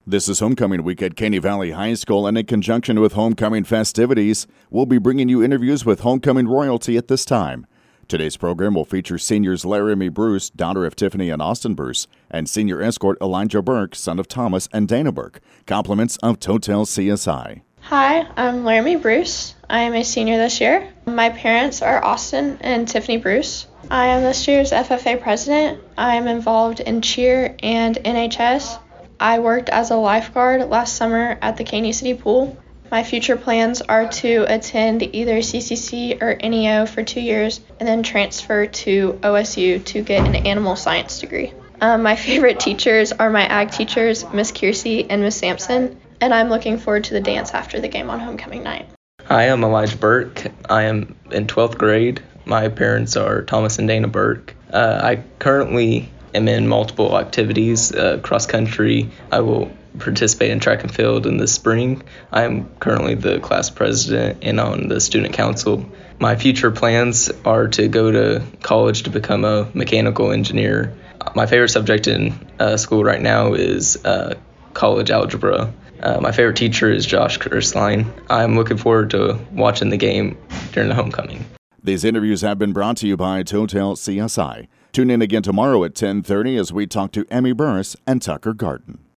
This is Homecoming Week at Caney Valley High School, and in conjunction with homecoming festivities, we'll be bringing you interviews with homecoming royalty at this time. Today's program will feature seniors Laramie Bruce, daughter of Tiffany and Austin Bruce, and senior escort Elijah Burke, son of Thomas and Dana Burke. Compliments of Total CSI. Hi, I'm Laramie Bruce. I am a senior this year. My parents are Austin and Tiffany Bruce. I am this year's FFA president. I am involved in cheer and NHS. I worked as a lifeguard last summer at the Caney City Pool. My future plans are to attend either CCC or NEO for 2 years and then transfer to OSU to get an animal science degree. My favorite teachers are my ag teachers, Miss Kiersey and Miss Sampson, and I'm looking forward to the dance after the game on homecoming night. Hi, I'm Elijah Burke. I am in 12th grade. My parents are Thomas and Dana Burke. I currently am in multiple activities, cross country. I will participate in track and field in the spring. I am currently the class president and on the student council. My future plans are to go to college to become a mechanical engineer. My favorite subject in school right now is college algebra. My favorite teacher is Josh Kursline. I'm looking forward to watching the game during the homecoming. These interviews have been brought to you by Total CSI. Tune in again tomorrow at 10:30 as we talk to Emmy Burris and Tucker Garden.